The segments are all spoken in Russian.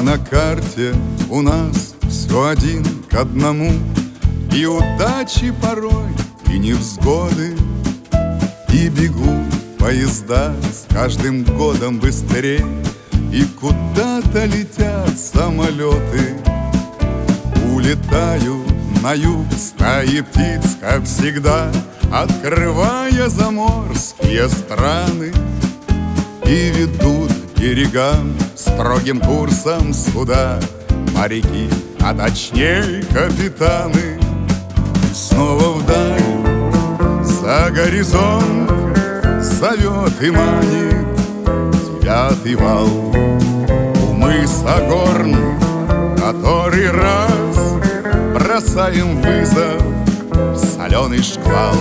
А на карте у нас все один к одному, и удачи порой, и невзгоды, и бегут поезда с каждым годом быстрее, и куда-то летят самолеты. Улетают на юг стаи птиц, как всегда, открывая заморские страны, и ведут к берегам строгим курсом суда моряки, а точнее капитаны. И снова вдаль за горизонт зовет и манит девятый вал. У мыса Горн, который раз бросаем вызов в соленый шквал.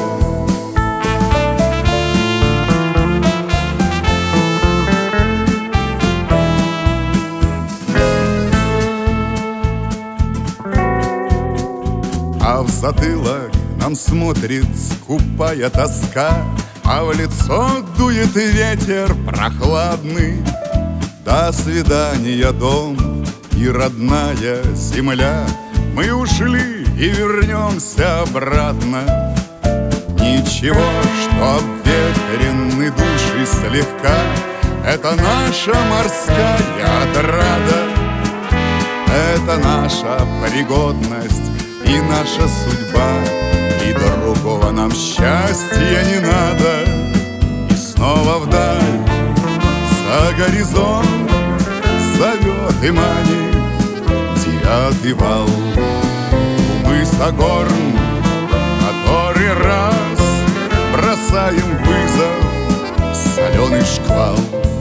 А в затылок нам смотрит скупая тоска, а в лицо дует ветер прохладный. До свидания, дом и родная земля, мы ушли и вернемся обратно. Ничего, что обветренны души слегка, это наша морская отрада, это наша пригодность и наша судьба, и другого нам счастья не надо. И снова вдаль за горизонт зовет и манит девятый вал. У мыса Горн, который раз бросаем вызов в соленый шквал.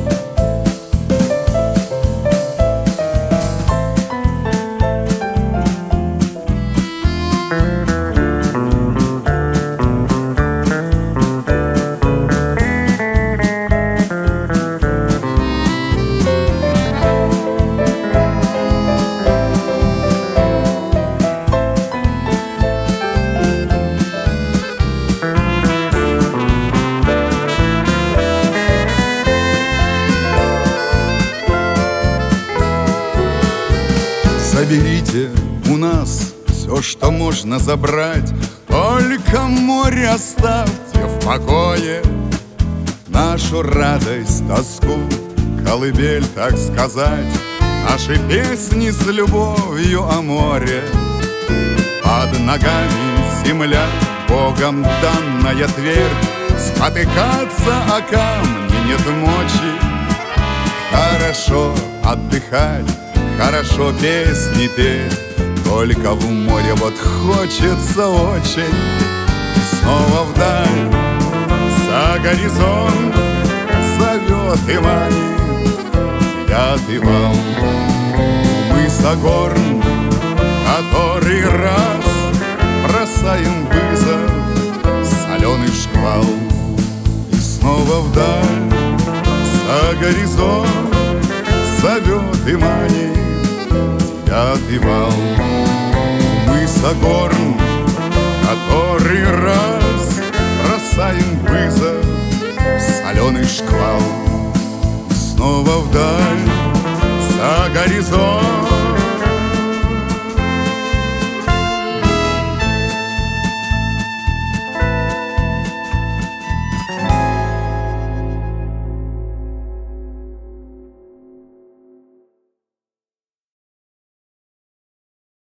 Заберите у нас все, что можно забрать, только море оставьте в покое. Нашу радость, тоску, колыбель, так сказать, наши песни с любовью о море. Под ногами земля, Богом данная твердь, спотыкаться о камни нет мочи. Хорошо отдыхать, хорошо песни петь, только в море вот хочется очень. И снова вдаль за горизонт зовет и манит девятый вал. У мыса Горн, который раз бросаем вызов в соленый шквал. И снова вдаль за горизонт зовет и манит девятый вал. У мыса Горн, который раз бросаем вызов в соленый шквал. И снова вдаль за горизонт